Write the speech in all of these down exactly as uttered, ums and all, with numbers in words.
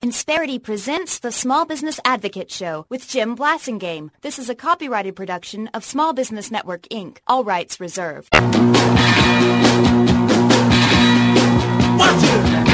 Insperity presents the Small Business Advocate Show with Jim Blasingame. This is a copyrighted production of Small Business Network, Incorporated. All rights reserved. Watch it!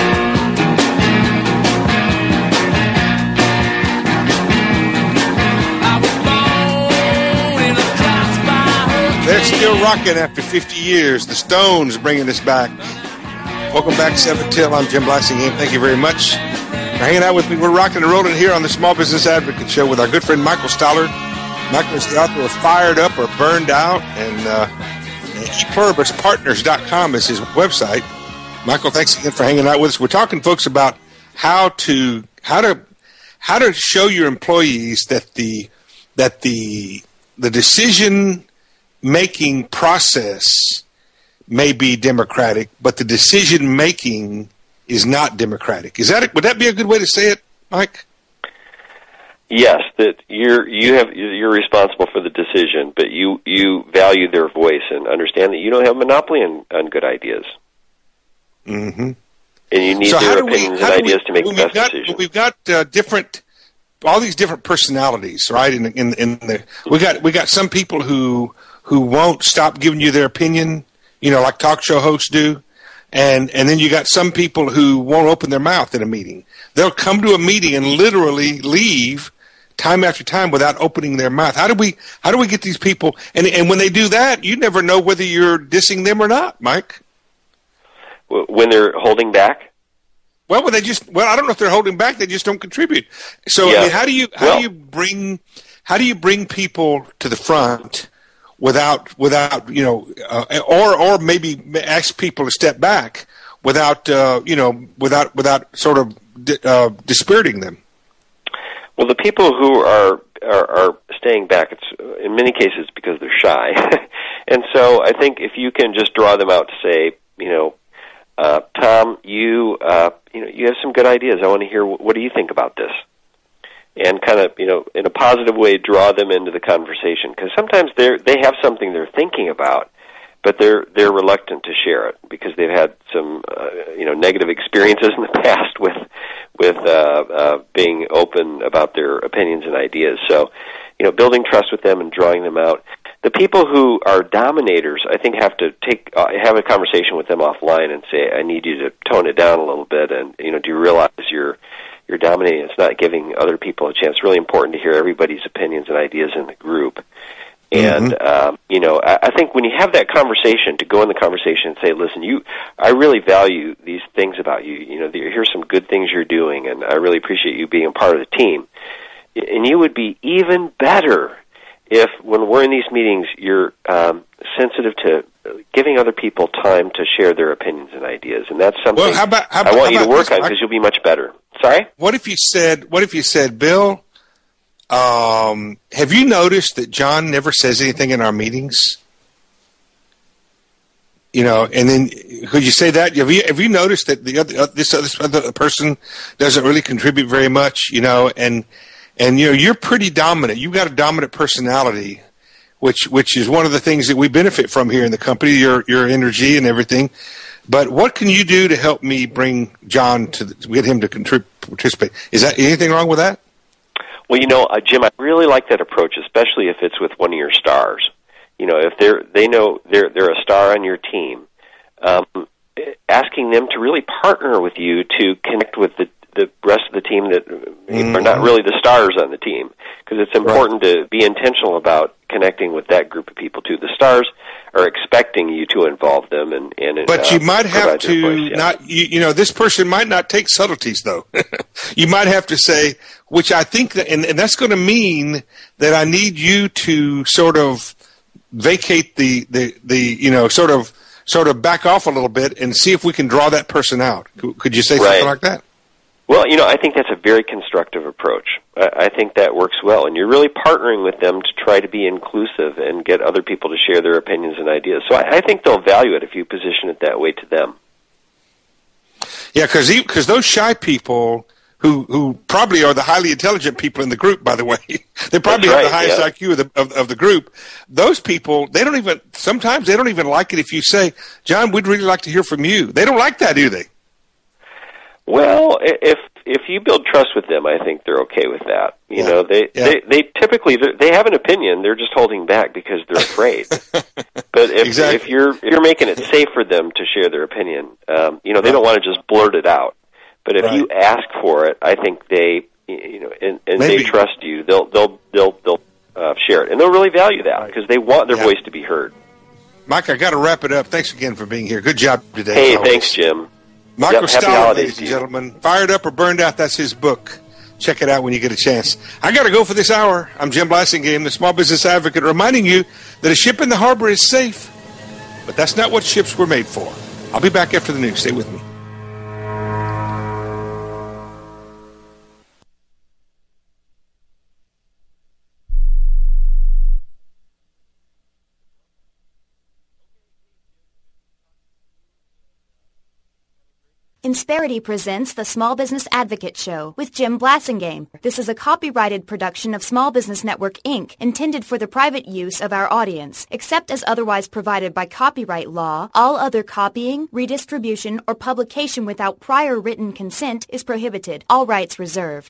They're still rocking after fifty years. The Stones bringing us back. Welcome back, seven till. I'm Jim Blasingame. Thank you very much for hanging out with me. We're rocking and rolling here on the Small Business Advocate Show with our good friend Michael Stoller. Michael is the author of Fired Up or Burned Out, and uh, e pluribus partners dot com is his website. Michael, thanks again for hanging out with us. We're talking, folks, about how to how to how to show your employees that the that the the decision making process may be democratic, but the decision making is not democratic. Is that would that be a good way to say it, Mike? Yes, that you're you have you're responsible for the decision, but you you value their voice and understand that you don't have a monopoly on, on good ideas. Mm-hmm. And you need so their we, opinions and ideas we, to make the best got, decision. We've got uh, different, all these different personalities, right? In, in in the we got we got some people who who won't stop giving you their opinion, you know, like talk show hosts do. And and then you got some people who won't open their mouth in a meeting. They'll come to a meeting and literally leave time after time without opening their mouth. How do we how do we get these people? And and when they do that, you never know whether you're dissing them or not, Mike. When they're holding back? Well, when they just well, I don't know if they're holding back. They just don't contribute. So yeah. I mean, how do you how well, do you bring how do you bring people to the front without without you know uh, or or maybe ask people to step back without uh, you know without without sort of di- uh, dispiriting them? Well, the people who are are, are staying back, it's in many cases because they're shy, and so I think if you can just draw them out to say, you know, uh, Tom, you uh, you know you have some good ideas. I want to hear what, what do you think about this. And kind of, you know, in a positive way, draw them into the conversation, because sometimes they they have something they're thinking about, but they're they're reluctant to share it because they've had some, uh, you know, negative experiences in the past with with uh, uh, being open about their opinions and ideas. So, you know, building trust with them and drawing them out. The people who are dominators, I think, have to take uh, have a conversation with them offline and say, I need you to tone it down a little bit, and you know, do you realize you're You're dominating. It's not giving other people a chance. It's really important to hear everybody's opinions and ideas in the group. And, mm-hmm. um, you know, I, I think when you have that conversation, to go in the conversation and say, listen, you, I really value these things about you. You know, here's some good things you're doing, and I really appreciate you being a part of the team. And you would be even better if, when we're in these meetings, you're um, sensitive to giving other people time to share their opinions and ideas. And that's something well, how about, how about, I want how you to work this, on, because you'll be much better. Sorry? What if you said, what if you said, Bill, um, have you noticed that John never says anything in our meetings? You know, and then could you say that? Have you, have you noticed that the other, uh, this other, this other person doesn't really contribute very much, you know, and, and, you know, you're pretty dominant. You've got a dominant personality, which, which is one of the things that we benefit from here in the company, your, your energy and everything. But what can you do to help me bring John to, the, to get him to contrib- participate? Is that anything wrong with that? Well, you know, uh, Jim, I really like that approach, especially if it's with one of your stars. You know, if they're they know they're they're a star on your team, um, asking them to really partner with you to connect with the the rest of the team that mm-hmm. are not really the stars on the team, because it's important right. to be intentional about connecting with that group of people too. The stars are expecting you to involve them, and, and but uh, you might have to voice, yeah. not. You, you know, this person might not take subtleties though. You might have to say, which I think, that, and, and that's going to mean that I need you to sort of vacate the the the you know sort of sort of back off a little bit and see if we can draw that person out. Could you say right. something like that? Well, you know, I think that's a very constructive approach. I think that works well, and you're really partnering with them to try to be inclusive and get other people to share their opinions and ideas. So I, I think they'll value it if you position it that way to them. Yeah, because because those shy people who who probably are the highly intelligent people in the group, by the way, they probably right, have the highest yeah. I Q of the of, of the group. Those people, they don't even sometimes they don't even like it if you say, "John, we'd really like to hear from you." They don't like that, do they? Well, if if you build trust with them, I think they're okay with that. You yeah. know, they, yeah. they they typically they have an opinion. They're just holding back because they're afraid. But if exactly. if you're if you're making it safe for them to share their opinion, um, you know, they right. don't want to just blurt it out. But if right. you ask for it, I think they, you know, and, and they trust you. They'll they'll they'll they'll uh, share it, and they'll really value that because they want their yeah. voice to be heard. Mike, I got to wrap it up. Thanks again for being here. Good job today. Hey, thanks, Jim. Marco yep, Stallard, ladies and gentlemen. Fired Up or Burned Out, that's his book. Check it out when you get a chance. I got to go for this hour. I'm Jim Blasingame, the Small Business Advocate, reminding you that a ship in the harbor is safe, but that's not what ships were made for. I'll be back after the news. Stay with me. Insperity presents the Small Business Advocate Show with Jim Blasingame. This is a copyrighted production of Small Business Network, Incorporated, intended for the private use of our audience. Except as otherwise provided by copyright law, all other copying, redistribution, or publication without prior written consent is prohibited. All rights reserved.